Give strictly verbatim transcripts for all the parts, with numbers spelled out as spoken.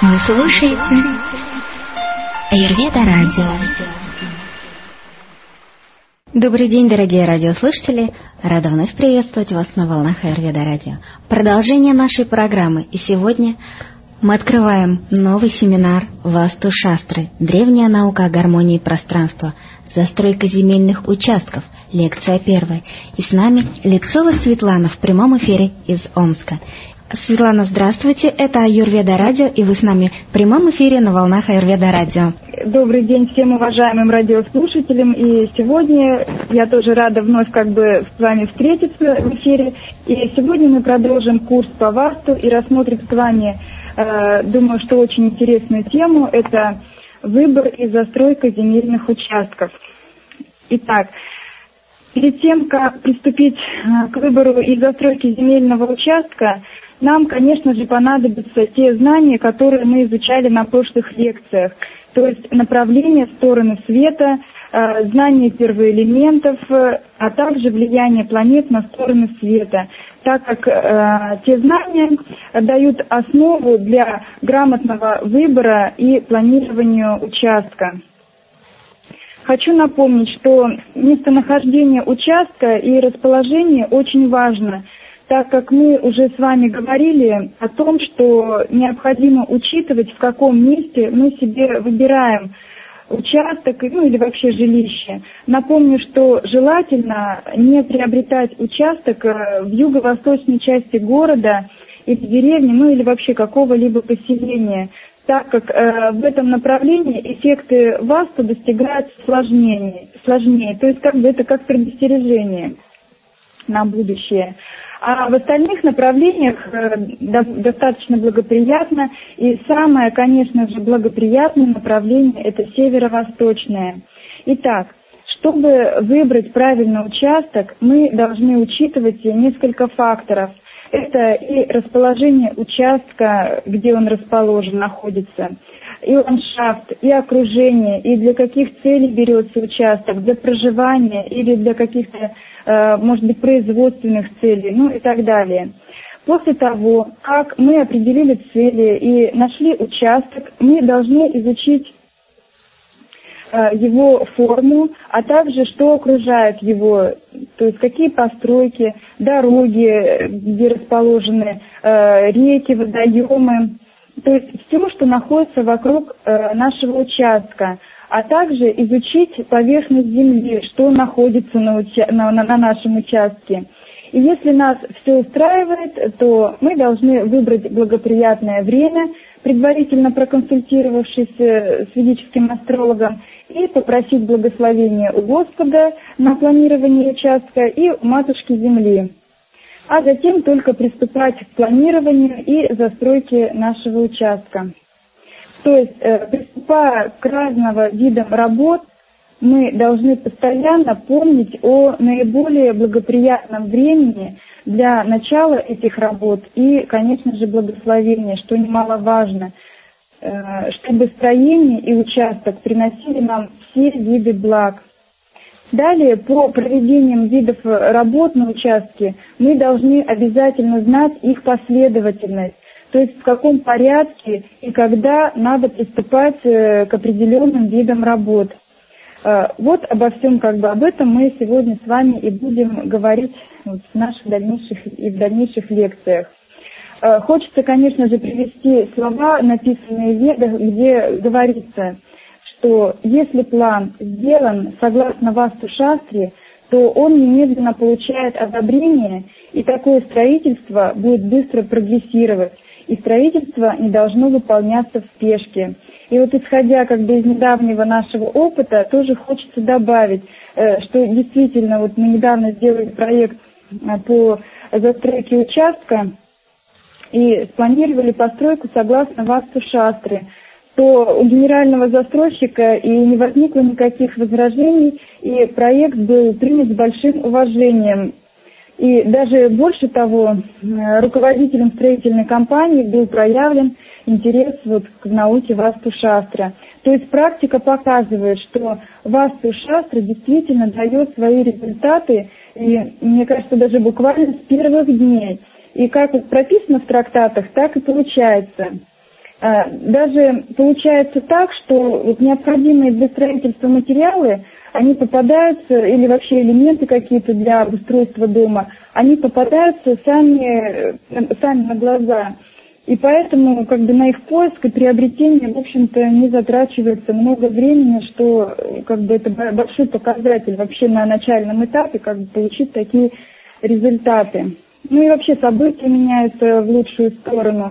Вы слушаете Аюрведа Радио. Добрый день, дорогие радиослушатели! Рада вновь приветствовать вас на волнах Аюрведа Радио. Продолжение нашей программы. И сегодня мы открываем новый семинар Васту Шастры. Древняя наука о гармонии пространства. Застройка земельных участков. Лекция первая. И с нами Лицова Светлана в прямом эфире из Омска. Светлана, здравствуйте. Это Аюрведа Радио, и вы с нами в прямом эфире на волнах Аюрведа Радио. Добрый день всем уважаемым радиослушателям. И сегодня я тоже рада вновь как бы с вами встретиться в эфире. И сегодня мы продолжим курс по Васту и рассмотрим с вами, э, думаю, что очень интересную тему. Это выбор и застройка земельных участков. Итак, перед тем, как приступить к выбору и застройке земельного участка, нам, конечно же, понадобятся те знания, которые мы изучали на прошлых лекциях. То есть направление, стороны света, знание первоэлементов, а также влияние планет на стороны света, так как э, те знания дают основу для грамотного выбора и планирования участка. Хочу напомнить, что местонахождение участка и расположение очень важно, так как мы уже с вами говорили о том, что необходимо учитывать, в каком месте мы себе выбираем участок, ну или вообще жилище. Напомню, что желательно не приобретать участок в юго-восточной части города или деревни, ну или вообще какого-либо поселения, так как э, в этом направлении эффекты Васту достигаются сложнее, сложнее, то есть как бы это как предостережение на будущее. А в остальных направлениях э, до, достаточно благоприятно, и самое, конечно же, благоприятное направление – это северо-восточное. Итак, чтобы выбрать правильный участок, мы должны учитывать несколько факторов. Это и расположение участка, где он расположен, находится, и ландшафт, и окружение, и для каких целей берется участок, для проживания или для каких-то, э, может быть, производственных целей, ну и так далее. После того, как мы определили цели и нашли участок, мы должны изучить его форму, а также что окружает его, то есть какие постройки, дороги, где расположены э, реки, водоемы, то есть все, что находится вокруг э, нашего участка, а также изучить поверхность земли, что находится на, уча- на, на, на нашем участке. И если нас все устраивает, то мы должны выбрать благоприятное время, предварительно проконсультировавшись с ведическим астрологом, и попросить благословения у Господа на планирование участка и у Матушки Земли. А затем только приступать к планированию и застройке нашего участка. То есть, э, приступая к разного видам работ, мы должны постоянно помнить о наиболее благоприятном времени для начала этих работ и, конечно же, благословения, что немаловажно, чтобы строение и участок приносили нам все виды благ. Далее, по проведениям видов работ на участке, мы должны обязательно знать их последовательность, то есть в каком порядке и когда надо приступать к определенным видам работ. Вот обо всем, как бы об этом мы сегодня с вами и будем говорить вот в наших дальнейших и в дальнейших лекциях. Хочется, конечно же, привести слова, написанные в Ведах, где говорится, что если план сделан согласно Васту Шастре, то он немедленно получает одобрение, и такое строительство будет быстро прогрессировать, и строительство не должно выполняться в спешке. И вот исходя как бы из недавнего нашего опыта, тоже хочется добавить, что действительно вот мы недавно сделали проект по застройке участка, и спланировали постройку согласно Васту Шастры, то у генерального застройщика и не возникло никаких возражений, и проект был принят с большим уважением. И даже больше того, руководителем строительной компании был проявлен интерес вот к науке Васту Шастра. То есть практика показывает, что Васту Шастра действительно дает свои результаты, и, мне кажется, даже буквально с первых дней. И как вот прописано в трактатах, так и получается. Даже получается так, что вот необходимые для строительства материалы, они попадаются, или вообще элементы какие-то для обустройства дома, они попадаются сами, сами на глаза. И поэтому как бы на их поиск и приобретение, в общем-то, не затрачивается много времени, что как бы это большой показатель вообще на начальном этапе, как бы получить такие результаты. Ну и вообще события меняются в лучшую сторону.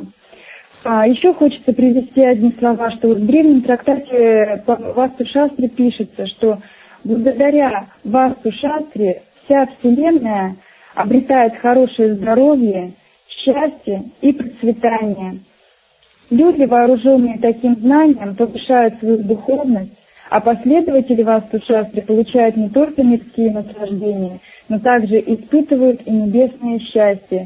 А еще хочется привести одни слова, что в древнем трактате по Васту-шастре пишется, что благодаря Васту-шастре вся Вселенная обретает хорошее здоровье, счастье и процветание. Люди, вооруженные таким знанием, повышают свою духовность, а последователи Васту-шастры получают не только мирские наслаждения, но также испытывают и небесное счастье.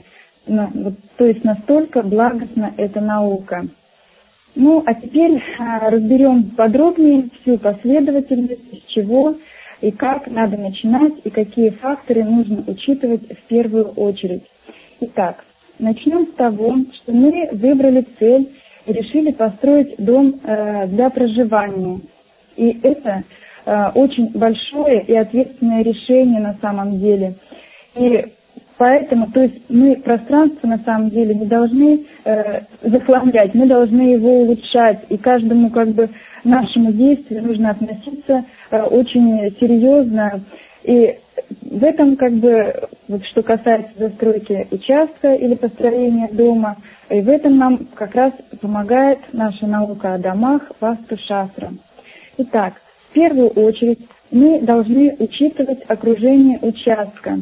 То есть настолько благостна эта наука. Ну, а теперь разберем подробнее всю последовательность, с чего и как надо начинать, и какие факторы нужно учитывать в первую очередь. Итак, начнем с того, что мы выбрали цель и решили построить дом э, для проживания. И это э, очень большое и ответственное решение на самом деле. И поэтому, то есть мы пространство на самом деле не должны э, захламлять, мы должны его улучшать. И каждому как бы нашему действию нужно относиться э, очень серьезно. И в этом, как бы, вот что касается застройки участка или построения дома, и в этом нам как раз помогает наша наука о домах Васту-шастра. Итак, в первую очередь мы должны учитывать окружение участка.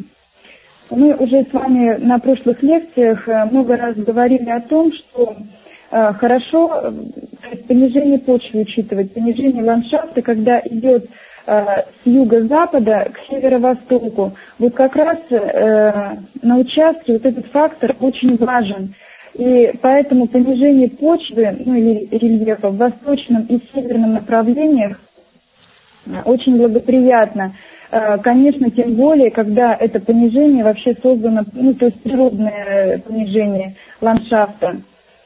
Мы уже с вами на прошлых лекциях много раз говорили о том, что э, хорошо то есть понижение почвы учитывать, понижение ландшафта, когда идет с юго-запада к северо-востоку. Вот как раз э, на участке вот этот фактор очень важен. И поэтому понижение почвы, ну или рельефа в восточном и северном направлениях очень благоприятно. Э, конечно, тем более, когда это понижение вообще создано, ну то есть природное понижение ландшафта.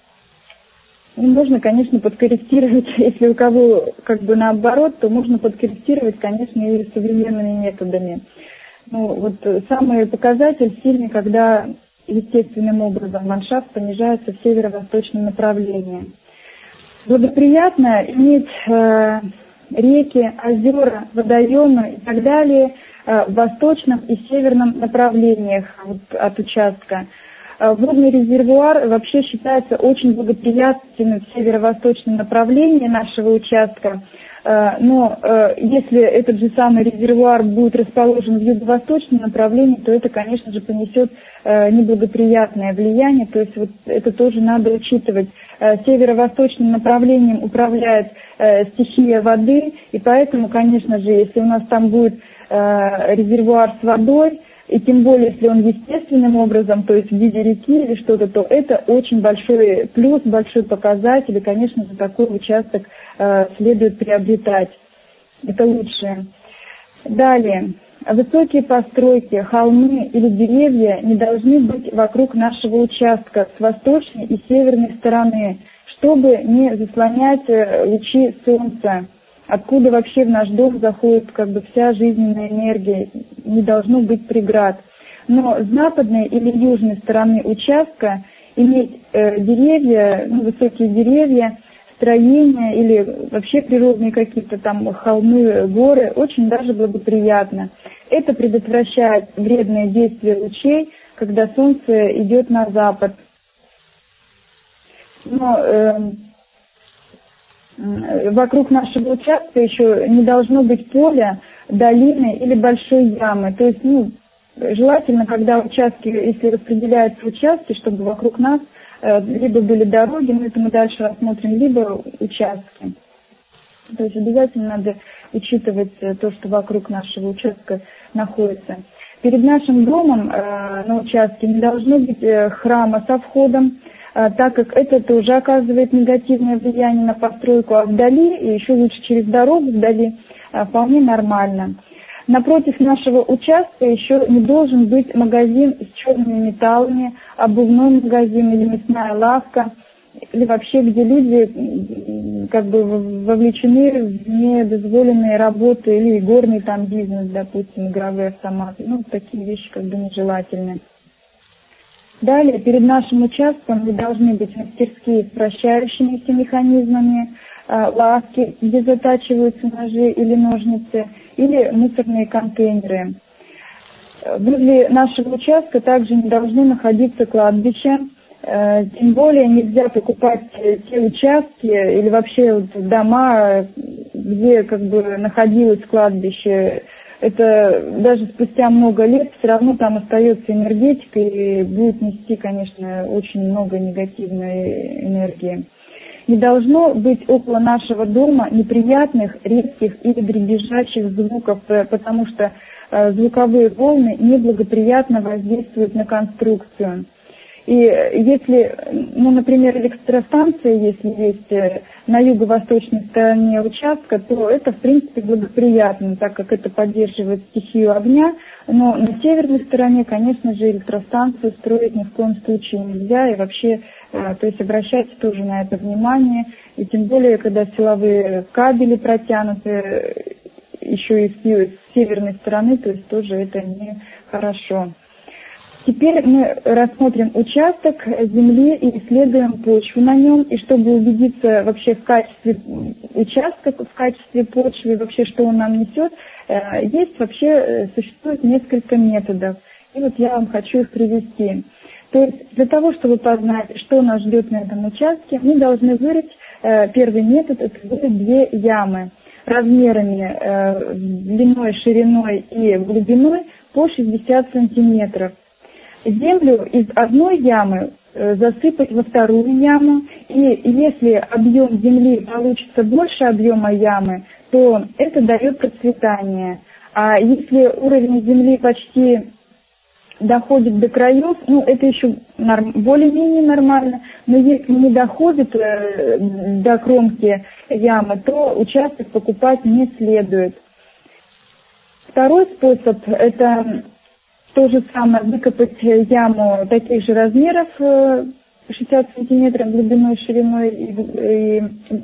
И можно, конечно, подкорректировать, если у кого как бы наоборот, то можно подкорректировать, конечно, и современными методами. Ну, вот самый показатель сильный, когда естественным образом ландшафт понижается в северо-восточном направлении. Благоприятно иметь э, реки, озера, водоемы и так далее э, в восточном и северном направлениях вот, от участка. Водный резервуар вообще считается очень благоприятным в северо-восточном направлении нашего участка, но если этот же самый резервуар будет расположен в юго-восточном направлении, то это, конечно же, понесет неблагоприятное влияние, то есть вот это тоже надо учитывать. Северо-восточным направлением управляет стихия воды, и поэтому, конечно же, если у нас там будет резервуар с водой, и тем более, если он естественным образом, то есть в виде реки или что-то, то это очень большой плюс, большой показатель, и, конечно же, такой участок э, следует приобретать. Это лучшее. Далее. Высокие постройки, холмы или деревья не должны быть вокруг нашего участка с восточной и северной стороны, чтобы не заслонять лучи солнца, откуда вообще в наш дом заходит как бы вся жизненная энергия, не должно быть преград. Но с западной или южной стороны участка иметь э, деревья, ну, высокие деревья, строения или вообще природные какие-то там холмы, горы очень даже благоприятно. Это предотвращает вредное действие лучей, когда солнце идет на запад. Но э, вокруг нашего участка еще не должно быть поля, долины или большой ямы. То есть, ну, желательно, когда участки, если распределяются участки, чтобы вокруг нас э, либо были дороги, но это мы дальше рассмотрим, либо участки. То есть обязательно надо учитывать то, что вокруг нашего участка находится. Перед нашим домом э, на участке не должно быть э, храма со входом, так как это тоже оказывает негативное влияние на постройку, а вдали, и еще лучше через дорогу вдали, вполне нормально. Напротив нашего участка еще не должен быть магазин с черными металлами, обувной магазин или мясная лавка. или вообще где люди как бы вовлечены в недозволенные работы или горный там бизнес, допустим, игровые автоматы. Ну, такие вещи как бы нежелательны. Далее, перед нашим участком не должны быть мастерские с вращающимися механизмами, лавки, где затачиваются ножи или ножницы, или мусорные контейнеры. Возле нашего участка также не должны находиться кладбища, тем более нельзя покупать те участки или вообще дома, где как бы находилось кладбище. Это даже спустя много лет все равно там остается энергетика и будет нести, конечно, очень много негативной энергии. Не должно быть около нашего дома неприятных, резких или дребезжащих звуков, потому что звуковые волны неблагоприятно воздействуют на конструкцию. И если, ну, например, электростанция, если есть на юго-восточной стороне участка, то это, в принципе, благоприятно, так как это поддерживает стихию огня. Но на северной стороне, конечно же, электростанцию строить ни в коем случае нельзя. И вообще, то есть обращайте тоже на это внимание. И тем более, когда силовые кабели протянуты еще и с северной стороны, то есть тоже это нехорошо. Теперь мы рассмотрим участок земли и исследуем почву на нем. И чтобы убедиться вообще в качестве участка, в качестве почвы, вообще что он нам несет, есть вообще, существует несколько методов. И вот я вам хочу их привести. То есть для того, чтобы познать, что нас ждет на этом участке, мы должны вырыть, первый метод, это вырыть две ямы размерами длиной, шириной и глубиной по шестьдесят сантиметров. Землю из одной ямы засыпать во вторую яму, и если объем земли получится больше объема ямы, то это дает процветание. А если уровень земли почти доходит до краев, ну это еще норм, более-менее нормально, но если не доходит э, до кромки ямы, то участок покупать не следует. Второй способ – это то же самое, выкопать яму таких же размеров, шестьдесят сантиметров глубиной, шириной и, и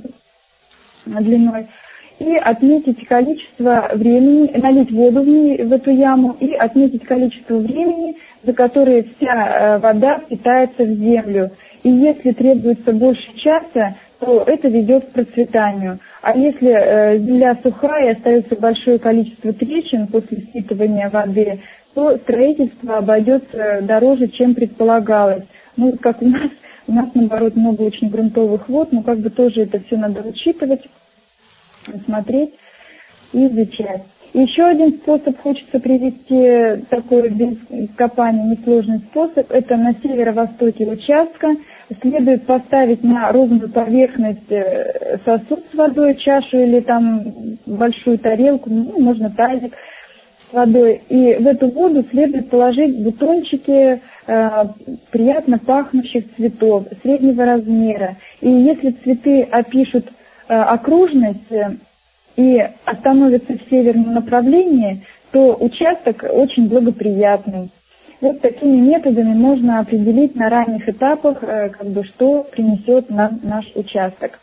длиной, и отметить количество времени, налить воду в, ней, в эту яму и отметить количество времени, за которое вся вода впитается в землю. И если требуется больше часа, то это ведет к процветанию. А если э, земля сухая и остается большое количество трещин после впитывания воды, то строительство обойдется дороже, чем предполагалось. Ну, как у нас, у нас, наоборот, много очень грунтовых вод, но как бы тоже это все надо учитывать, смотреть и изучать. Еще один способ хочется привести, такой без копания, несложный способ, это на северо-востоке участка. Следует поставить на ровную поверхность сосуд с водой, чашу или там большую тарелку, ну, можно тазик с водой. И в эту воду следует положить бутончики э, приятно пахнущих цветов среднего размера. И если цветы опишут э, окружность э, и остановятся в северном направлении, то участок очень благоприятный. Вот такими методами можно определить на ранних этапах, э, как бы, что принесет нам наш участок.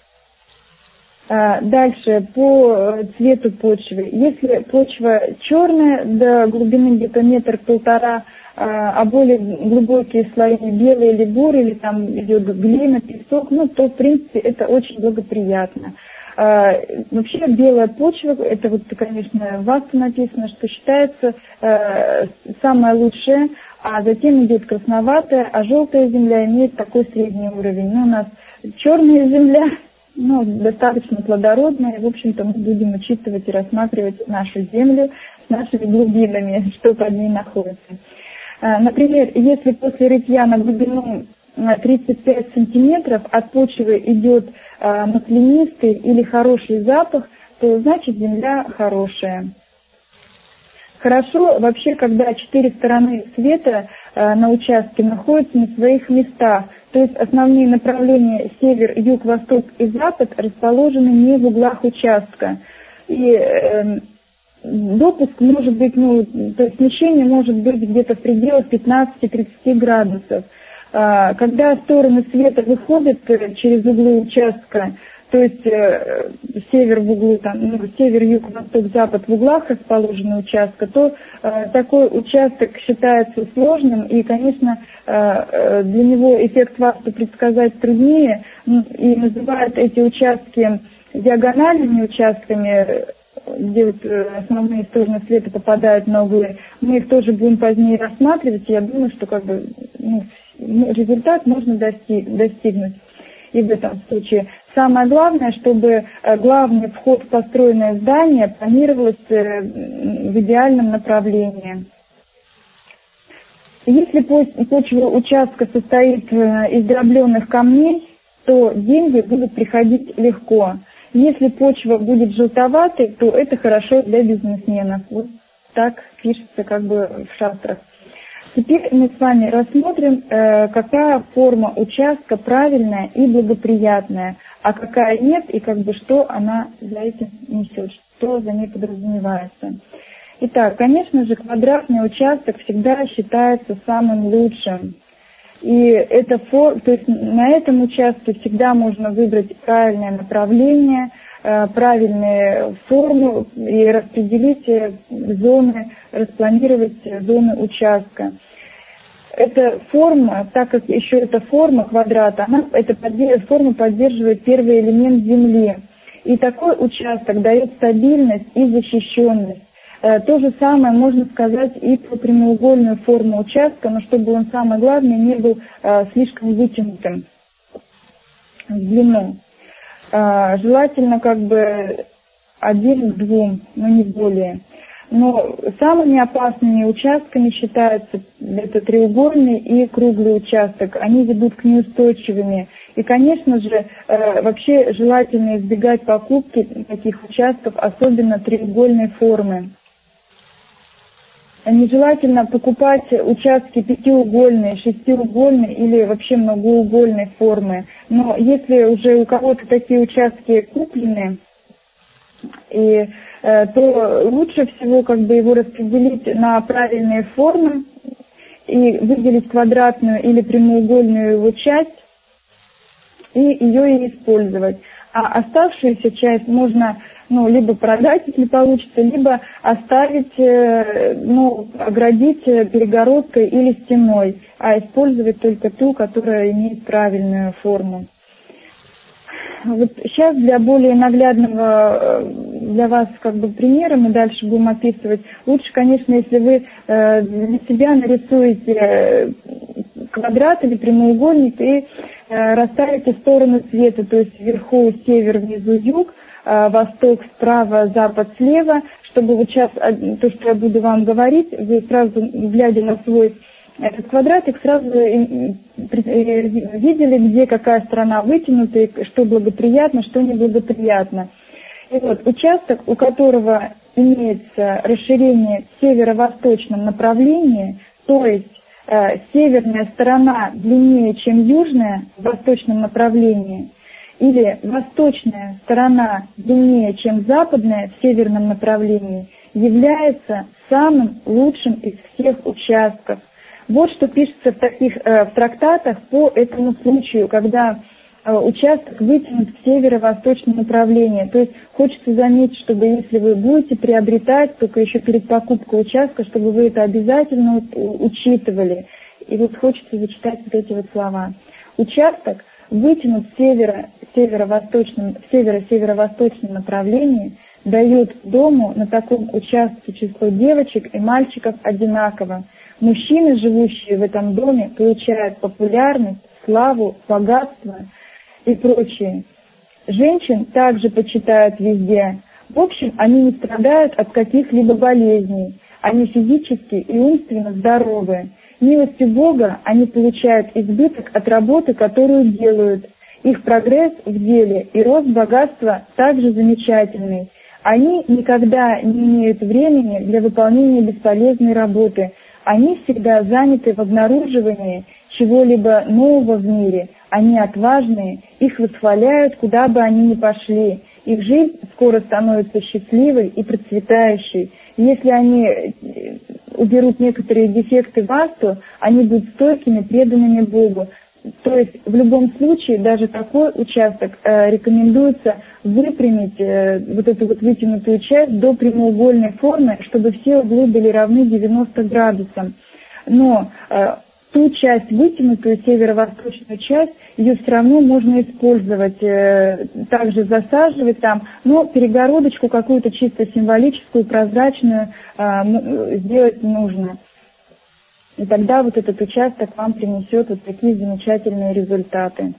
Дальше, по цвету почвы. Если почва черная, до глубины где-то метр-полтора, а более глубокие слои белые или бурые, или там идет глина, песок, ну, то, в принципе, это очень благоприятно. Вообще, белая почва, это вот, конечно, в ВАСТе написано, что считается самая лучшая, а затем идет красноватая, а желтая земля имеет такой средний уровень. Но у нас черная земля, ну, достаточно плодородная, в общем-то, мы будем учитывать и рассматривать нашу землю с нашими глубинами, что под ней находится. Например, если после рытья на глубину тридцать пять сантиметров от почвы идет маслянистый или хороший запах, то значит земля хорошая. Хорошо вообще, когда четыре стороны света э, на участке находятся на своих местах, то есть основные направления север, юг, восток и запад расположены не в углах участка. И э, допуск может быть, ну, то есть смещение может быть где-то в пределах пятнадцати-тридцати градусов. Когда стороны света выходят через углы участка, то есть э, север в углу, там, ну, север, юг, восток, запад в углах расположены участка, то э, такой участок считается сложным, и, конечно, э, для него эффект васта предсказать труднее, и называют эти участки диагональными участками, где вот основные стороны света попадают на углы. Мы их тоже будем позднее рассматривать, и я думаю, что как бы, ну, результат можно достиг, достигнуть и в этом случае. Самое главное, чтобы главный вход в построенное здание планировалось в идеальном направлении. Если почва участка состоит из дробленых камней, то деньги будут приходить легко. Если почва будет желтоватой, то это хорошо для бизнесменов. Вот так пишется как бы в шастрах. Теперь мы с вами рассмотрим, э, какая форма участка правильная и благоприятная, а какая нет, и как бы что она за этим несет, что за ней подразумевается. Итак, конечно же, квадратный участок всегда считается самым лучшим. И это, то есть на этом участке всегда можно выбрать правильное направление, правильные формы и распределить зоны, распланировать зоны участка. Эта форма, так как еще эта форма квадрата, она, эта форма поддерживает первый элемент Земли. И такой участок дает стабильность и защищенность. То же самое можно сказать и про прямоугольную форму участка, но чтобы он, самое главное, не был слишком вытянутым в длину. Желательно как бы один к двум, но не более. Но самыми опасными участками считаются это треугольный и круглый участок. Они ведут к неустойчивыми. И, конечно же, вообще желательно избегать покупки таких участков, особенно треугольной формы. Нежелательно покупать участки пятиугольные, шестиугольные или вообще многоугольной формы. Но если уже у кого-то такие участки куплены, и, э, то лучше всего как бы его распределить на правильные формы и выделить квадратную или прямоугольную его часть и ее и использовать. А оставшуюся часть можно ну, либо продать, если получится, либо оставить, ну, оградить перегородкой или стеной, а использовать только ту, которая имеет правильную форму. Вот сейчас для более наглядного для вас как бы примера мы дальше будем описывать. Лучше, конечно, если вы для себя нарисуете квадрат или прямоугольник и расставите стороны света, то есть вверху север, внизу юг, восток справа, запад слева, чтобы вот сейчас то, что я буду вам говорить, вы сразу, глядя на свой этот квадратик, сразу видели, где какая сторона вытянута, и что благоприятно, что неблагоприятно. И вот участок, у которого имеется расширение в северо-восточном направлении, то есть э, северная сторона длиннее, чем южная в восточном направлении, или восточная сторона длиннее, чем западная в северном направлении, является самым лучшим из всех участков. Вот что пишется в таких э, в трактатах по этому случаю, когда э, участок вытянут в северо-восточном направлении. То есть хочется заметить, чтобы если вы будете приобретать, только еще перед покупкой участка, чтобы вы это обязательно учитывали. И вот хочется зачитать вот эти вот слова. Участок вытянут в северо, северо-восточном, в северо-северо-восточном направлении, дает дому на таком участке число девочек и мальчиков одинаково. Мужчины, живущие в этом доме, получают популярность, славу, богатство и прочее. Женщин также почитают везде. В общем, они не страдают от каких-либо болезней. Они физически и умственно здоровы. Милостью Бога они получают избыток от работы, которую делают. Их прогресс в деле и рост богатства также замечательный. Они никогда не имеют времени для выполнения бесполезной работы. Они всегда заняты в обнаруживании чего-либо нового в мире. Они отважные, их восхваляют, куда бы они ни пошли. Их жизнь скоро становится счастливой и процветающей. Если они уберут некоторые дефекты васту, они будут стойкими, преданными Богу. То есть в любом случае даже такой участок э, рекомендуется выпрямить э, вот эту вот вытянутую часть до прямоугольной формы, чтобы все углы были равны девяноста градусам. Но э, ту часть вытянутую, северо-восточную часть, ее все равно можно использовать, э, также засаживать там, но перегородочку какую-то чисто символическую, прозрачную э, сделать нужно. И тогда вот этот участок вам принесет вот такие замечательные результаты.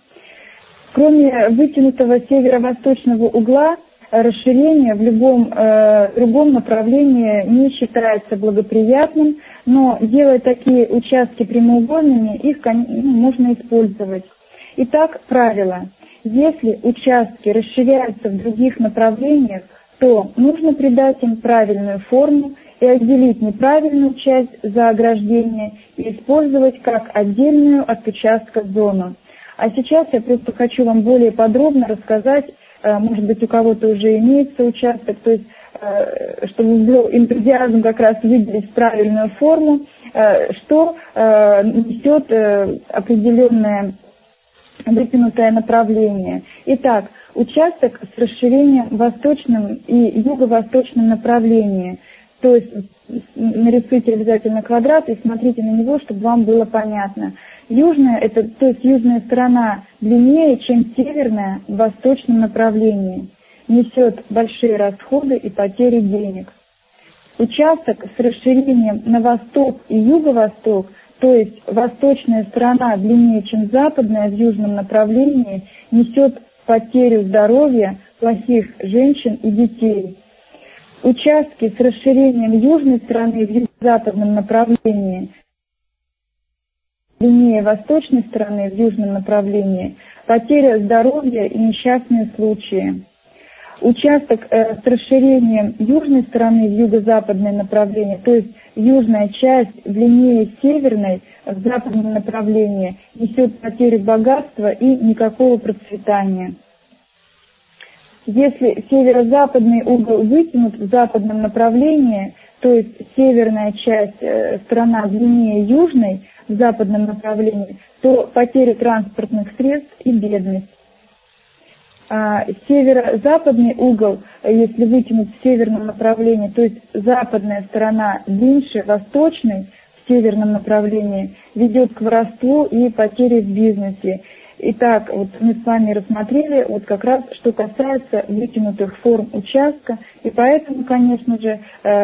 Кроме вытянутого северо-восточного угла, расширение в любом э, другом направлении не считается благоприятным, но делая такие участки прямоугольными, их ну, можно использовать. Итак, правило. Если участки расширяются в других направлениях, то нужно придать им правильную форму и отделить неправильную часть за ограждение и использовать как отдельную от участка зону. А сейчас я просто хочу вам более подробно рассказать, может быть, у кого-то уже имеется участок, то есть, чтобы был энтузиазм как раз выделить правильную форму, что несет определенное вытянутое направление. Итак, участок с расширением в восточном и юго-восточном направлении. То есть нарисуйте обязательно квадрат и смотрите на него, чтобы вам было понятно. Южная, это, то есть южная сторона длиннее, чем северная в восточном направлении. Несет большие расходы и потери денег. Участок с расширением на восток и юго-восток, то есть восточная сторона длиннее, чем западная в южном направлении, несет потерю здоровья, плохих женщин и детей. Участки с расширением южной стороны в юго-западном направлении, длиннее восточной стороны в южном направлении, потеря здоровья и несчастные случаи. Участок э, с расширением южной стороны в юго-западное направление, то есть южная часть длиннее северной в западном направлении, несет потерю богатства и никакого процветания. Если северо-западный угол вытянут в западном направлении, то есть северная часть, э, сторона длиннее южной в западном направлении, то потеря транспортных средств и бедность. А северо-западный угол, если вытянуть в северном направлении, то есть западная сторона длиннее восточной в северном направлении, ведет к воровству и потере в бизнесе. Итак, вот мы с вами рассмотрели вот как раз, что касается вытянутых форм участка, и поэтому, конечно же,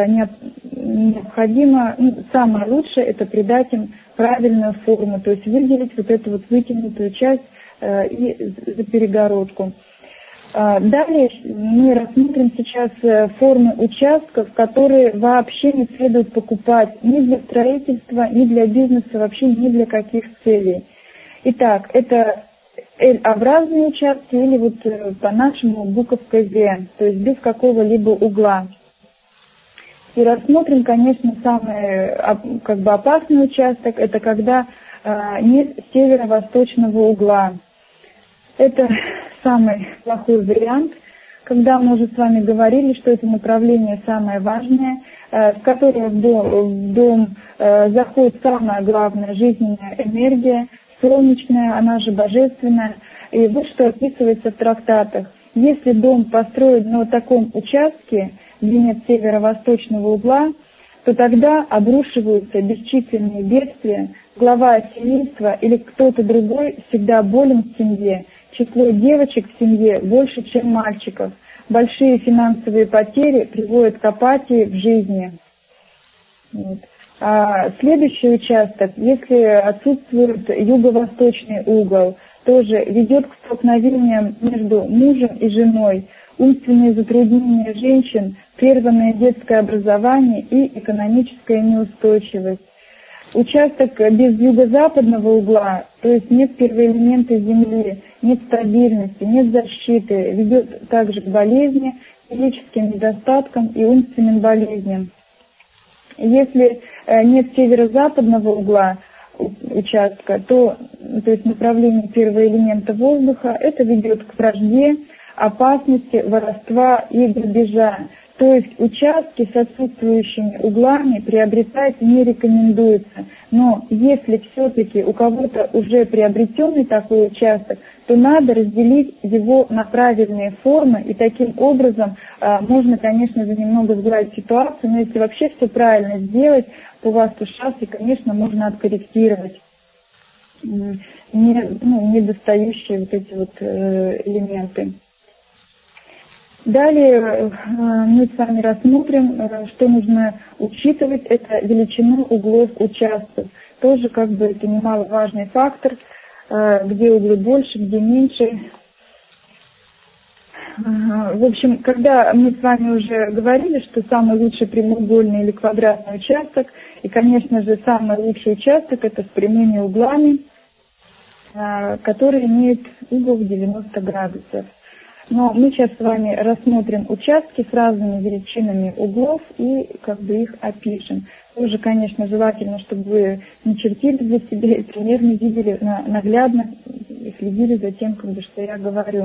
необходимо, ну, самое лучшее это придать им правильную форму, то есть выделить вот эту вот вытянутую часть и за перегородку. Далее мы рассмотрим сейчас формы участков, которые вообще не следует покупать ни для строительства, ни для бизнеса, вообще ни для каких целей. Итак, это L-образные участки или вот по-нашему буковка V, то есть без какого-либо угла. И рассмотрим, конечно, самый как бы опасный участок, это когда а, нет северо-восточного угла. Это самый плохой вариант, когда мы уже с вами говорили, что это направление самое важное, э, в которое в дом, в дом э, заходит самая главная жизненная энергия, солнечная, она же божественная. И вот что описывается в трактатах. Если дом построен на вот таком участке, где нет северо-восточного угла, то тогда обрушиваются бесчисленные бедствия, глава семейства или кто-то другой всегда болен в семье, число девочек в семье больше, чем мальчиков, большие финансовые потери приводят к апатии в жизни. Вот. А следующий участок, если отсутствует юго-восточный угол, тоже ведет к столкновениям между мужем и женой, умственные затруднения женщин, прерванное детское образование и экономическая неустойчивость. Участок без юго-западного угла, то есть нет первоэлемента земли, нет стабильности, нет защиты, ведет также к болезни, физическим недостаткам и умственным болезням. Если нет северо-западного угла участка, то, то есть направление первого элемента воздуха, это ведет к вражде, опасности, воровства и грабежа. То есть участки с отсутствующими углами приобретать не рекомендуется. Но если все-таки у кого-то уже приобретенный такой участок, то надо разделить его на правильные формы, и таким образом а, можно, конечно же, немного сгладить ситуацию, но если вообще все правильно сделать, то у вас участки, конечно, можно откорректировать не, ну, недостающие вот эти вот э, элементы. Далее мы с вами рассмотрим, что нужно учитывать, это величину углов участков. Тоже как бы это немаловажный фактор, где углы больше, где меньше. В общем, когда мы с вами уже говорили, что самый лучший прямоугольный или квадратный участок, и, конечно же, самый лучший участок это с прямыми углами, который имеет угол в девяносто градусов. Но мы сейчас с вами рассмотрим участки с разными величинами углов и как бы их опишем. Тоже, конечно, желательно, чтобы вы не чертили для себя и примерно видели наглядно и следили за тем, как бы, что я говорю.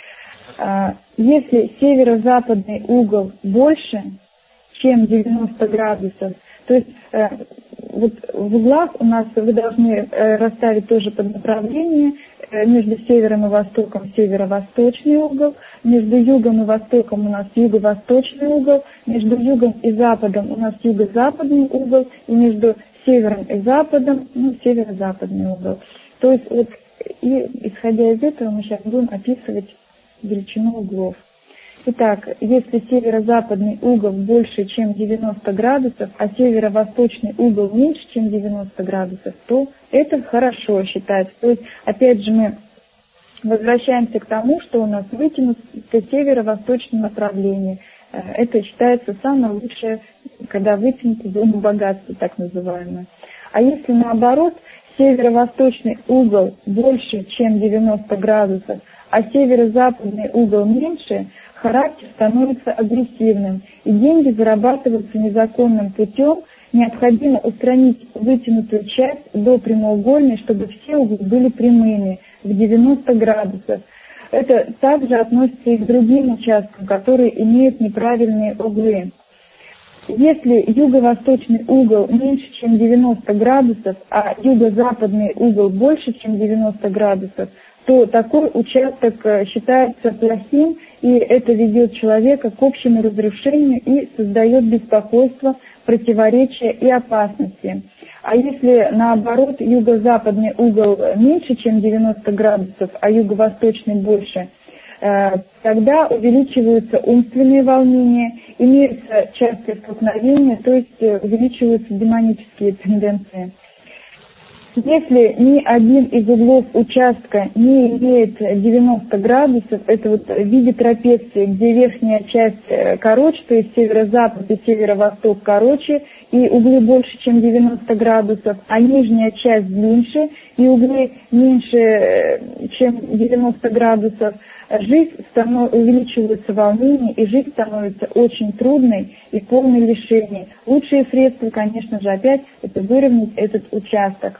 Если северо-западный угол больше, чем девяносто градусов, то есть вот в углах у нас вы должны расставить тоже под направление. Между севером и востоком северо-восточный угол, между югом и востоком у нас юго-восточный угол, между югом и западом у нас юго-западный угол, и между севером и западом ну, северо-западный угол. То есть вот и исходя из этого мы сейчас будем описывать величину углов. Итак, если северо-западный угол больше, чем девяносто градусов, а северо-восточный угол меньше, чем девяносто градусов, то это хорошо считается. То есть, опять же, мы возвращаемся к тому, что у нас вытянут в северо-восточном направлении. Это считается самое лучшее, когда вытянут зону богатства, так называемая. А если наоборот, северо-восточный угол больше, чем девяносто градусов, а северо-западный угол меньше, характер становится агрессивным, и деньги зарабатываются незаконным путем. Необходимо устранить вытянутую часть до прямоугольной, чтобы все углы были прямыми в девяносто градусов. Это также относится и к другим участкам, которые имеют неправильные углы. Если юго-восточный угол меньше, чем девяносто градусов, а юго-западный угол больше, чем девяносто градусов, то такой участок считается плохим, и это ведет человека к общему разрушению и создает беспокойство, противоречия и опасности. А если наоборот юго-западный угол меньше, чем девяносто градусов, а юго-восточный больше, тогда увеличиваются умственные волнения, имеются частые столкновения, то есть увеличиваются демонические тенденции. Если ни один из углов участка не имеет девяносто градусов, это вот в виде трапеции, где верхняя часть короче, то есть северо-запад и северо-восток короче, и углы больше, чем девяносто градусов, а нижняя часть длиннее, и углы меньше, чем девяносто градусов, жизнь станов... увеличиваются волнения, и жизнь становится очень трудной и полной лишений. Лучшие средства, конечно же, опять это выровнять этот участок.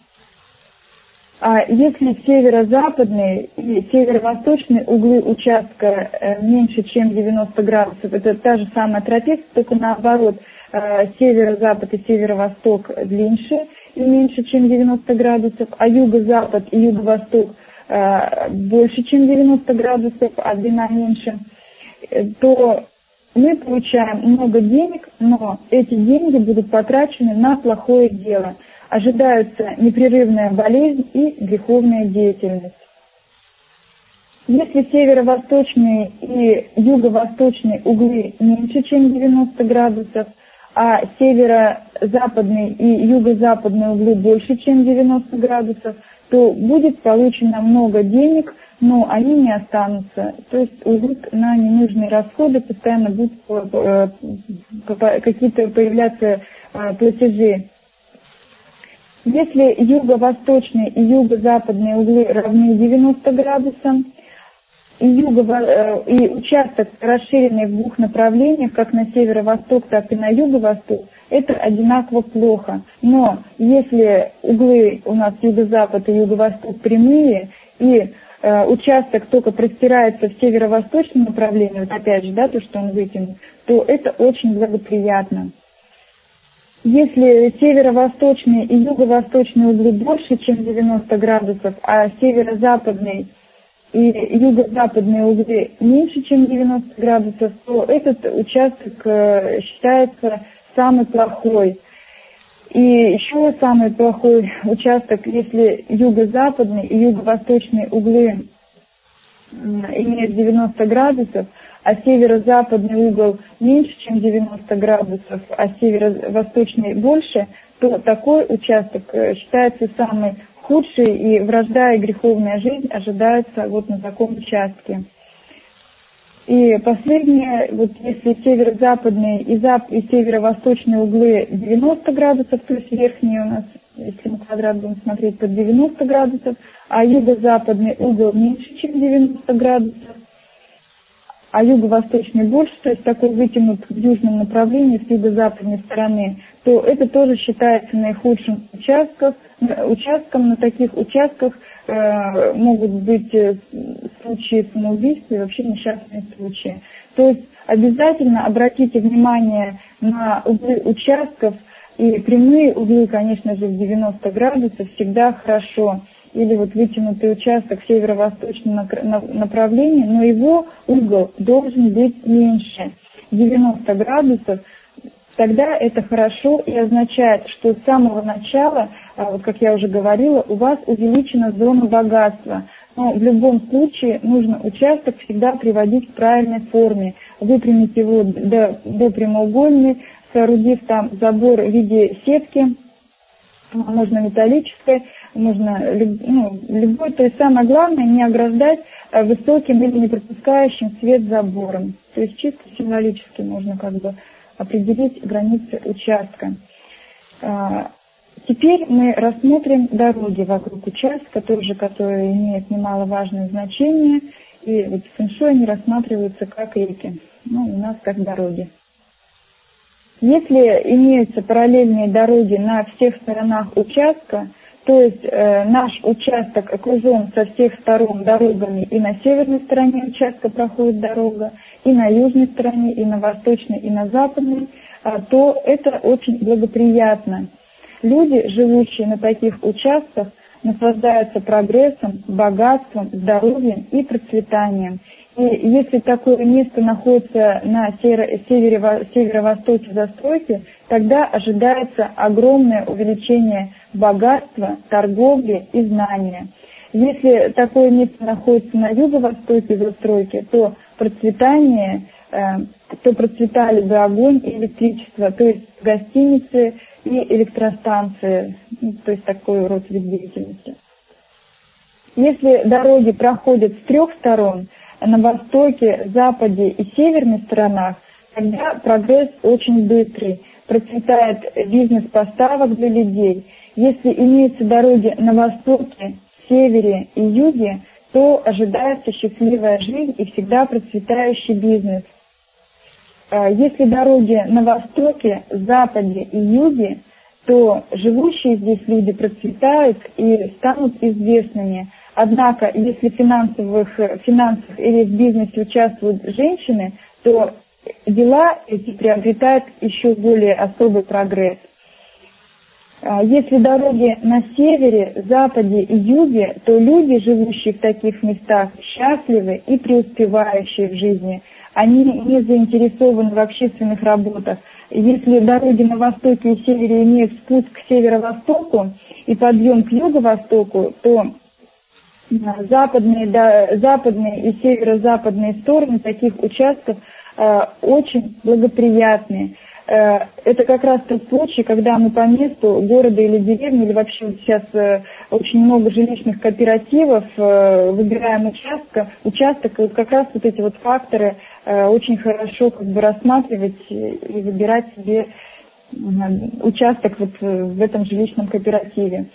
А если северо-западные и северо-восточные углы участка меньше, чем девяносто градусов, это та же самая трапеция, только наоборот, северо-запад и северо-восток длиннее и меньше, чем девяносто градусов, а юго-запад и юго-восток больше, чем девяносто градусов, а длина меньше, то мы получаем много денег, но эти деньги будут потрачены на плохое дело. Ожидаются непрерывная болезнь и греховная деятельность. Если северо-восточные и юго-восточные углы меньше, чем девяносто градусов, а северо-западные и юго-западные углы больше, чем девяносто градусов, то будет получено много денег, но они не останутся. То есть уйдут на ненужные расходы, постоянно будут какие-то появляться платежи. Если юго-восточные и юго-западные углы равны девяноста градусам, и, юго, и участок расширенный в двух направлениях, как на северо-восток, так и на юго-восток, это одинаково плохо. Но если углы у нас юго-запад и юго-восток прямые, и э, участок только простирается в северо-восточном направлении, вот опять же, да, то, что он вытянут, то это очень благоприятно. Если северо-восточные и юго-восточные углы больше, чем девяносто градусов, а северо-западный и юго-западные углы меньше, чем девяносто градусов, то этот участок считается самый плохой. И еще самый плохой участок, если юго-западные и юго-восточные углы имеют девяносто градусов, а северо-западный угол меньше, чем девяносто градусов, а северо-восточный больше, то такой участок считается самый худший, и вражда и греховная жизнь ожидается вот на таком участке. И последнее, вот если северо-западные и, зап- и северо-восточные углы девяносто градусов, то есть верхние у нас, если мы квадрат будем смотреть, под девяносто градусов, а юго-западный угол меньше, чем девяносто градусов, а юго-восточный больше, то есть такой вытянут в южном направлении с юго-западной стороны, то это тоже считается наихудшим участком. Участком на таких участках э, могут быть случаи самоубийства и вообще несчастные случаи. То есть обязательно обратите внимание на углы участков, и прямые углы, конечно же, в девяносто градусов всегда хорошо. Или вот вытянутый участок в северо-восточном направлении, но его угол должен быть меньше девяносто градусов. Тогда это хорошо и означает, что с самого начала, вот как я уже говорила, у вас увеличена зона богатства. Но в любом случае нужно участок всегда приводить в правильной форме, выпрямить его до, до прямоугольной, соорудив там забор в виде сетки, можно металлической, можно ну, любой, то есть самое главное не ограждать высоким или не пропускающим свет забором. То есть чисто символически можно как бы определить границы участка. Теперь мы рассмотрим дороги вокруг участка, тоже, которые имеют немаловажное значение, и вот в фэн-шуй они рассматриваются как реки, ну, у нас как дороги. Если имеются параллельные дороги на всех сторонах участка, то есть э, наш участок окружен со всех сторон дорогами, и на северной стороне участка проходит дорога, и на южной стороне, и на восточной, и на западной, э, то это очень благоприятно. Люди, живущие на таких участках, наслаждаются прогрессом, богатством, здоровьем и процветанием. И если такое место находится на северо-востоке застройки, тогда ожидается огромное увеличение богатства, торговли и знания. Если такое место находится на юго-востоке застройки, то процветание, то процветали бы огонь и электричество, то есть гостиницы и электростанции, то есть такой род вид деятельности. Если дороги проходят с трех сторон, на востоке, западе и северной сторонах, тогда прогресс очень быстрый, процветает бизнес поставок для людей. Если имеются дороги на востоке, севере и юге, то ожидается счастливая жизнь и всегда процветающий бизнес. Если дороги на востоке, западе и юге, то живущие здесь люди процветают и станут известными. Однако, если в финансовых, финансах или в бизнесе участвуют женщины, то дела эти приобретают еще более особый прогресс. Если дороги на севере, западе и юге, то люди, живущие в таких местах, счастливы и преуспевающие в жизни. Они не заинтересованы в общественных работах. Если дороги на востоке и севере имеют спуск к северо-востоку и подъем к юго-востоку, то западные, да, западные и северо-западные стороны таких участков э, очень благоприятные. Э, это как раз тот случай, когда мы по месту города или деревни, или вообще вот сейчас э, очень много жилищных кооперативов, э, выбираем участка, участок, и вот как раз вот эти вот факторы э, очень хорошо как бы рассматривать и выбирать себе э, участок вот в этом жилищном кооперативе.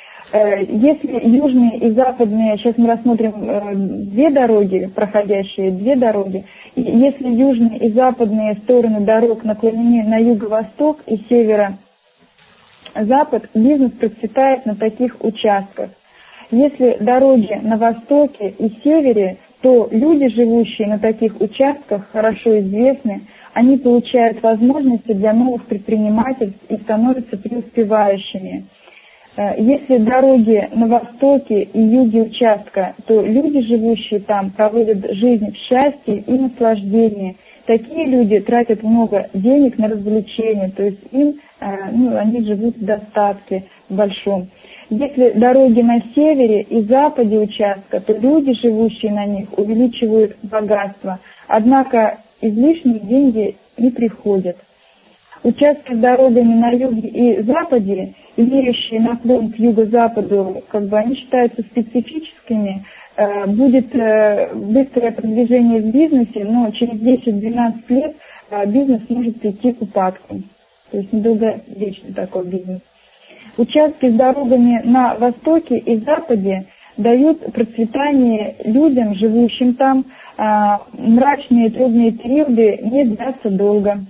Если южные и западные, сейчас мы рассмотрим две дороги, проходящие две дороги, и если южные и западные стороны дорог наклонены на юго-восток и северо-запад, бизнес процветает на таких участках. Если дороги на востоке и севере, то люди, живущие на таких участках, хорошо известны, они получают возможности для новых предпринимательств и становятся преуспевающими. Если дороги на востоке и юге участка, то люди, живущие там, проводят жизнь в счастье и наслаждении. Такие люди тратят много денег на развлечения, то есть им, ну, они живут в достатке большом. Если дороги на севере и западе участка, то люди, живущие на них, увеличивают богатство. Однако излишние деньги не приходят. Участки с дорогами на юге и западе, имеющие наклон к юго-западу, как бы они считаются специфическими, будет быстрое продвижение в бизнесе, но через десять-двенадцать лет бизнес может прийти к упадку. То есть недолговечный такой бизнес. Участки с дорогами на востоке и западе дают процветание людям, живущим там. Мрачные и трудные периоды не длятся долго.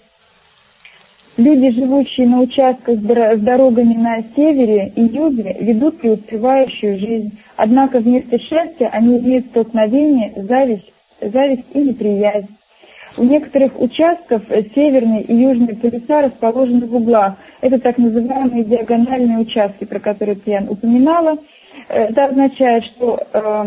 Люди, живущие на участках с дорогами на севере и юге, ведут преуспевающую жизнь. Однако вместо счастья они имеют столкновение, зависть, зависть и неприязнь. У некоторых участков северные и южные полюса расположены в углах. Это так называемые диагональные участки, про которые я упоминала. Это означает, что э,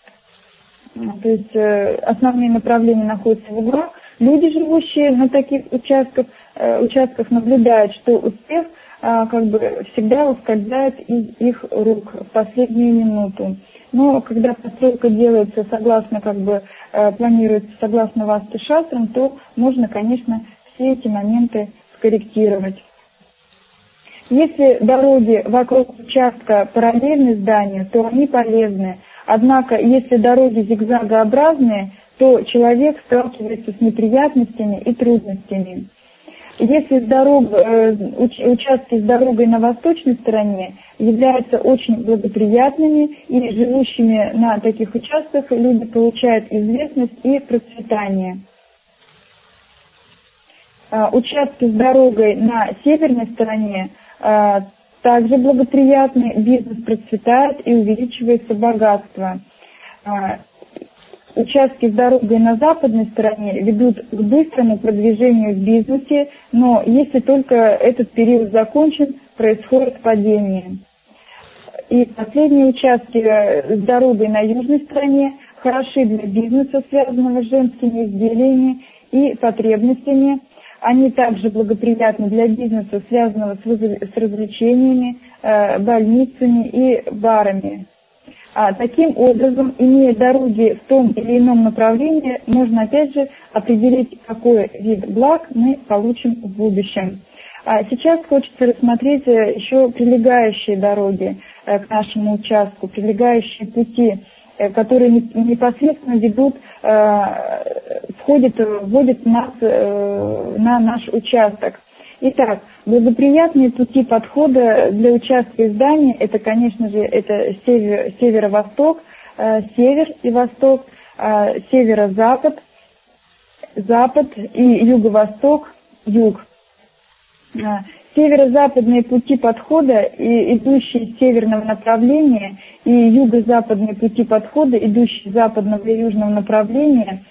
то есть, э, основные направления находятся в углах. Люди, живущие на таких участках, э, участках наблюдают, что успех э, как бы всегда ускользает из их рук в последнюю минуту. Но когда постройка делается согласно, как бы э, планируется согласно Васту-шастрам, то можно, конечно, все эти моменты скорректировать. Если дороги вокруг участка параллельны зданию, то они полезны. Однако, если дороги зигзагообразные, то человек сталкивается с неприятностями и трудностями. Если с дорог, э, участки с дорогой на восточной стороне являются очень благоприятными, и живущими на таких участках люди получают известность и процветание. Э, участки с дорогой на северной стороне э, также благоприятны, бизнес процветает и увеличивается богатство. Э, Участки с дорогой на западной стороне ведут к быстрому продвижению в бизнесе, но если только этот период закончен, происходит падение. И последние участки с дорогой на южной стороне хороши для бизнеса, связанного с женскими изделиями и потребностями. Они также благоприятны для бизнеса, связанного с развлечениями, больницами и барами. А таким образом, имея дороги в том или ином направлении, можно опять же определить, какой вид благ мы получим в будущем. А сейчас хочется рассмотреть еще прилегающие дороги к нашему участку, прилегающие пути, которые непосредственно ведут, входят, вводят нас на наш участок. Итак, благоприятные пути подхода для участка и здания, это, конечно же, это север, северо-восток, э, север и восток, э, северо-запад, запад и юго-восток, юг. Э, северо-западные пути подхода, и, идущие с северного направления, и юго-западные пути подхода, идущие с западного и южного направления,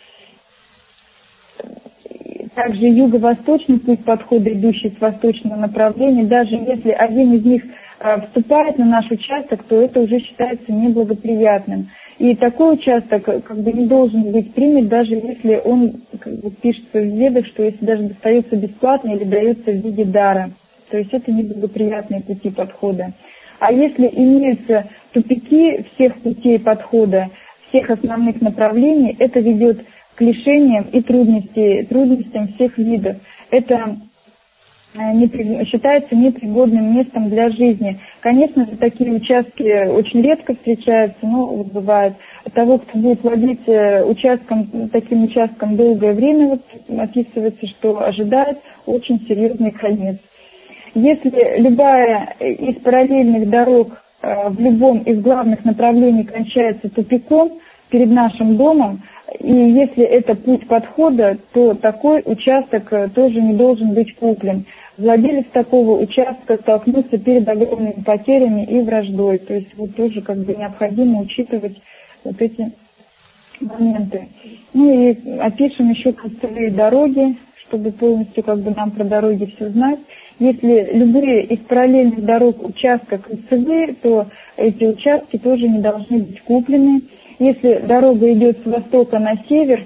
также юго-восточный путь подхода, идущий с восточного направления, даже если один из них э, вступает на наш участок, то это уже считается неблагоприятным. И такой участок как бы не должен быть принят, даже если он, как бы, пишется в ведах, что если даже достается бесплатно или дается в виде дара. То есть это неблагоприятные пути подхода. А если имеются тупики всех путей подхода, всех основных направлений, это ведет к лишениям и трудностям, трудностям всех видов. Это не, считается непригодным местом для жизни. Конечно же, такие участки очень редко встречаются, но вот бывает. Того, кто будет владеть участком, таким участком долгое время, вот, описывается, что ожидает очень серьезный конец. Если любая из параллельных дорог в любом из главных направлений кончается тупиком перед нашим домом, и если это путь подхода, то такой участок тоже не должен быть куплен. владелец такого участка столкнулся перед огромными потерями и враждой. То есть вот тоже как бы необходимо учитывать вот эти моменты. Ну и опишем еще кольцевые дороги, чтобы полностью как бы нам про дороги все знать. Если любые из параллельных дорог участка кольцевые, то эти участки тоже не должны быть куплены. Если дорога идет с востока на север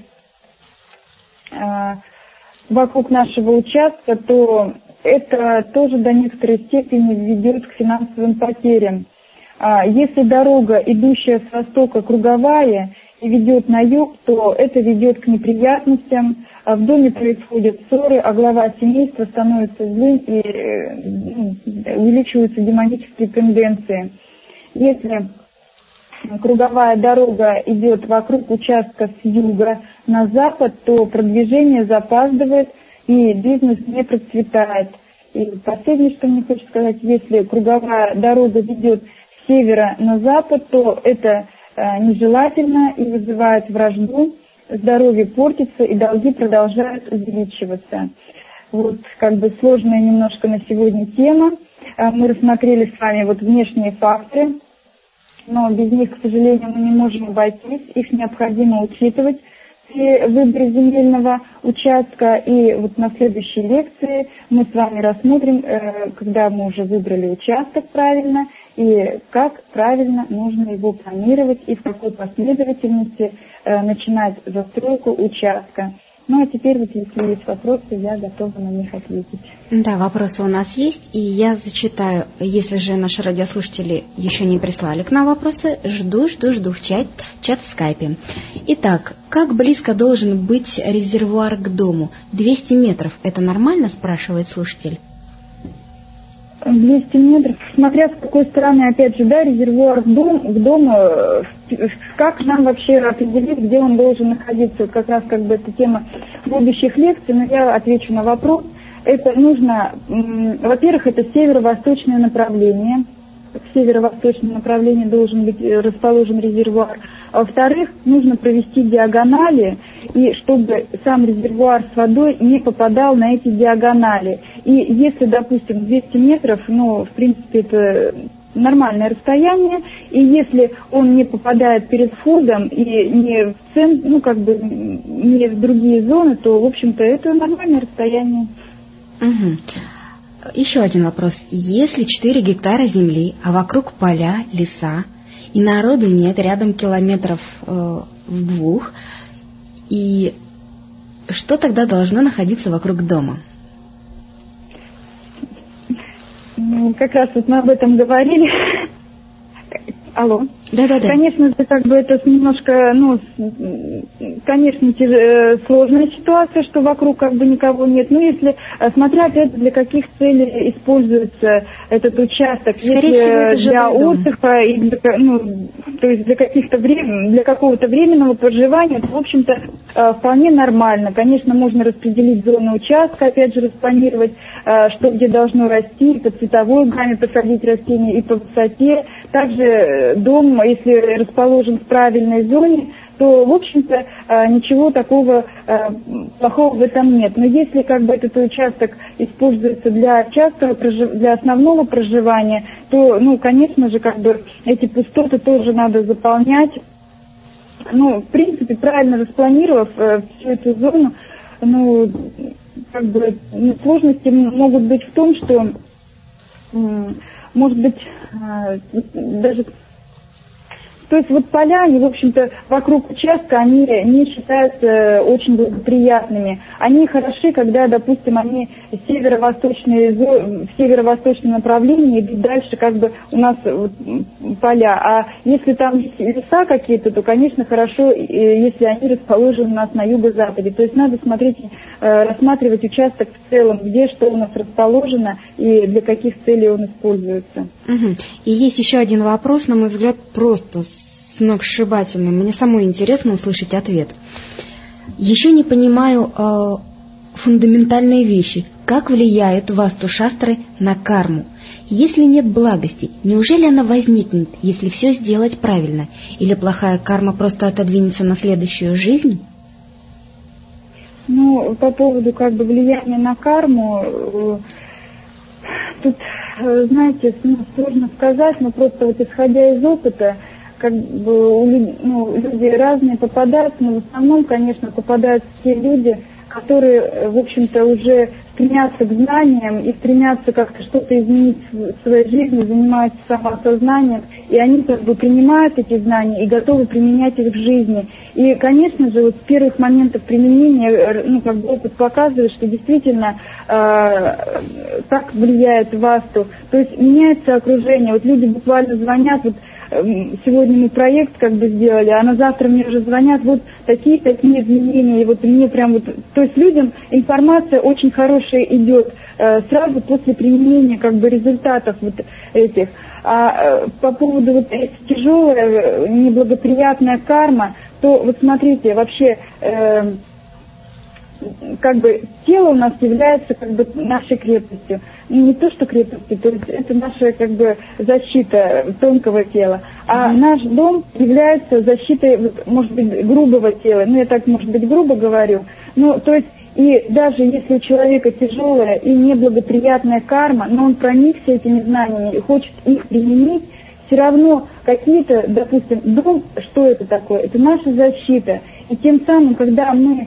э, вокруг нашего участка, то это тоже до некоторой степени ведет к финансовым потерям. А если дорога, идущая с востока, круговая и ведет на юг, то это ведет к неприятностям. В доме происходят ссоры, а глава семейства становится злым и ну, увеличиваются демонические тенденции. Если круговая дорога идет вокруг участка с юга на запад, то продвижение запаздывает и бизнес не процветает. И последнее, что мне хочется сказать, если круговая дорога ведет с севера на запад, то это э, нежелательно и вызывает вражду. Здоровье портится и долги продолжают увеличиваться. Вот как бы сложная немножко на сегодня тема. Мы рассмотрели с вами вот внешние факторы, но без них, к сожалению, мы не можем обойтись. Их необходимо учитывать при выборе земельного участка. И вот на следующей лекции мы с вами рассмотрим, когда мы уже выбрали участок правильно, и как правильно нужно его планировать и в какой последовательности э, начинать застройку участка. Ну а теперь, вот, если есть вопросы, я готова на них ответить. Да, вопросы у нас есть, и я зачитаю, если же наши радиослушатели еще не прислали к нам вопросы, жду, жду, жду в чат, чат в скайпе. Итак, как близко должен быть резервуар к дому? двести метров, это нормально, спрашивает слушатель? двести метров, смотря с какой стороны, опять же, да, резервуар к дому, к дому, как нам вообще определить, где он должен находиться, вот как раз как бы эта тема будущих лекций, но я отвечу на вопрос. Это нужно, во-первых, это северо-восточное направление, в северо-восточном направлении должен быть расположен резервуар. А во-вторых, нужно провести диагонали, и чтобы сам резервуар с водой не попадал на эти диагонали. И если, допустим, двести метров, ну, в принципе, это нормальное расстояние, и если он не попадает перед входом и не в центр, ну, как бы, не в другие зоны, то, в общем-то, это нормальное расстояние. Угу. Еще один вопрос. Если четыре гектара земли, а вокруг поля, леса, и народу нет, рядом километров э, в двух, и что тогда должно находиться вокруг дома? Ну, как раз вот мы об этом говорили. Алло. Да-да-да. Конечно же, как бы это немножко, ну, конечно, сложная ситуация, что вокруг как бы никого нет. Но если, смотря опять для каких целей используется этот участок, скорее если всего, для отдыха и для, ну, то есть для каких-то времен, для какого-то временного проживания, то, в общем-то, вполне нормально. Конечно, можно распределить зону участка, опять же, распланировать, что где должно расти, по цветовой гамме посадить растения и по высоте. Также дом, если расположен в правильной зоне, то, в общем-то, ничего такого плохого в этом нет. Но если как бы этот участок используется для частого, для основного проживания, то, ну, конечно же, как бы эти пустоты тоже надо заполнять. Ну, в принципе, правильно распланировав всю эту зону, ну, как бы, ну, сложности могут быть в том, что, может быть, даже... То есть вот поля, они, в общем-то, вокруг участка, они не считаются очень благоприятными. Они хороши, когда, допустим, они северо-восточные, в северо-восточном направлении идут дальше, как бы у нас вот, поля. А если там леса какие-то, то, конечно, хорошо, если они расположены у нас на юго-западе. То есть надо смотреть, рассматривать участок в целом, где что у нас расположено и для каких целей он используется. Угу. И есть еще один вопрос, на мой взгляд, просто сногсшибательный. Мне самой интересно услышать ответ. Еще не понимаю э, фундаментальные вещи. Как влияют васту-шастры на карму? Если нет благости, неужели она возникнет, если все сделать правильно? Или плохая карма просто отодвинется на следующую жизнь? Ну, по поводу как бы влияния на карму, тут, знаете, ну, сложно сказать, но просто вот исходя из опыта, как бы у, ну, люди разные попадаются, но в основном, конечно, попадаются те люди, которые, в общем-то, уже стремятся к знаниям и стремятся как-то что-то изменить в своей жизни, занимаются самоосознанием, и они как бы принимают эти знания и готовы применять их в жизни. И, конечно же, вот с первых моментов применения, ну, как бы опыт показывает, что действительно э, так влияет васту. То есть меняется окружение. Вот люди буквально звонят, вот сегодня мы проект как бы сделали, а на завтра мне уже звонят, вот такие-такие изменения, и вот мне прям вот, то есть людям информация очень хорошая идет э, сразу после применения как бы результатов вот этих. А э, по поводу вот тяжелая, неблагоприятная карма, то вот смотрите, вообще э, как бы тело у нас является как бы нашей крепостью. Не то, что крепостью, то есть это наша как бы защита тонкого тела. А mm-hmm. наш дом является защитой, может быть, грубого тела. Ну, я так, может быть, грубо говорю. Ну, то есть, и даже если у человека тяжелая и неблагоприятная карма, но он проникся этими знаниями и хочет их применить, все равно какие-то, допустим, дом, что это такое? Это наша защита. И тем самым, когда мы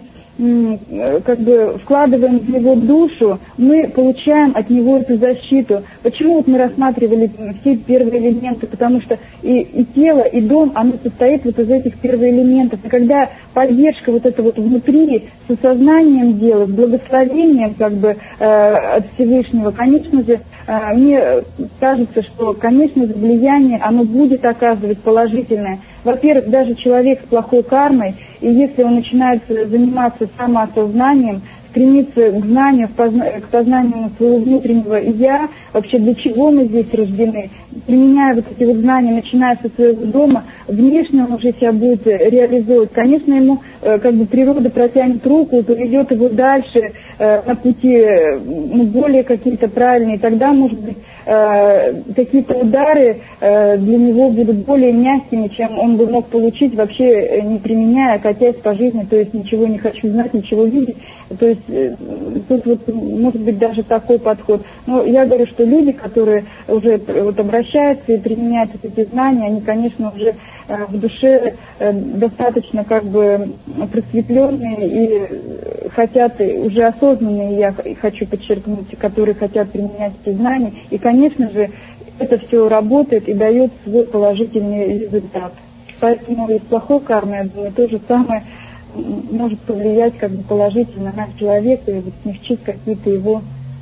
как бы вкладываем в него душу, мы получаем от него эту защиту. Почему вот мы рассматривали все первые элементы? Потому что и, и тело, и дом, оно состоит вот из этих первоэлементов. И когда поддержка вот это вот внутри, с осознанием дела, с благословением как бы э, от Всевышнего, конечно же, э, мне кажется, что, конечно же, влияние, оно будет оказывать положительное. Во-первых, даже человек с плохой кармой, и если он начинает заниматься самоосознанием, стремиться к знанию, к познанию своего внутреннего «я», вообще для чего мы здесь рождены, применяя вот эти вот знания, начиная со своего дома, внешне он уже себя будет реализовывать. Конечно, ему как бы природа протянет руку, поведет его дальше на пути ну, более какие-то правильные, тогда, может быть, какие-то удары для него будут более мягкими, чем он бы мог получить, вообще не применяя, катясь по жизни, то есть ничего не хочу знать, ничего видеть. То есть тут вот может быть даже такой подход. Но я говорю, что люди, которые уже вот обращаются и применяют эти знания, они, конечно, уже в душе достаточно как бы просветленные и хотят, уже осознанные, я хочу подчеркнуть, которые хотят применять эти знания. И, конечно же, это все работает и дает свой положительный результат. Поэтому и с плохой кармой, я думаю, то же самое может повлиять как бы положительно на человека и вот смягчить какие-то его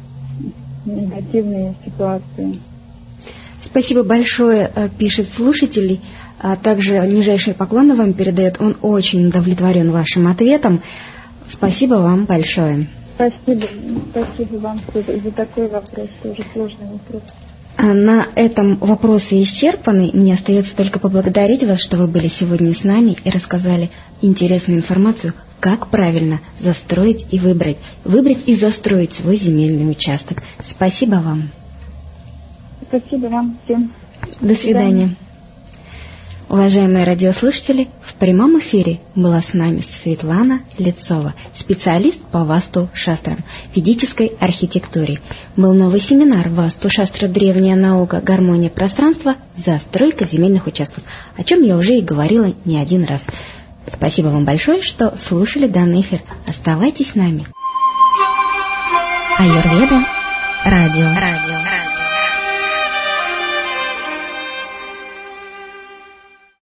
негативные ситуации. Спасибо большое, пишет слушатель, а также нижайшие поклоны вам передает. Он очень удовлетворен вашим ответом. Спасибо вам большое. Спасибо, спасибо вам за такой вопрос, тоже сложный вопрос. На этом вопросы исчерпаны. Мне остается только поблагодарить вас, что вы были сегодня с нами и рассказали интересную информацию, как правильно застроить и выбрать. Выбрать и застроить свой земельный участок. Спасибо вам. Спасибо вам всем. До свидания. Уважаемые радиослушатели, в прямом эфире была с нами Светлана Лицова, специалист по Васту-шастрам, ведической архитектуре. Был новый семинар «Васту-шастра. Древняя наука. Гармония пространства. Застройка земельных участков», о чем я уже и говорила не один раз. Спасибо вам большое, что слушали данный эфир. Оставайтесь с нами. Аюрведа. Радио. Радио.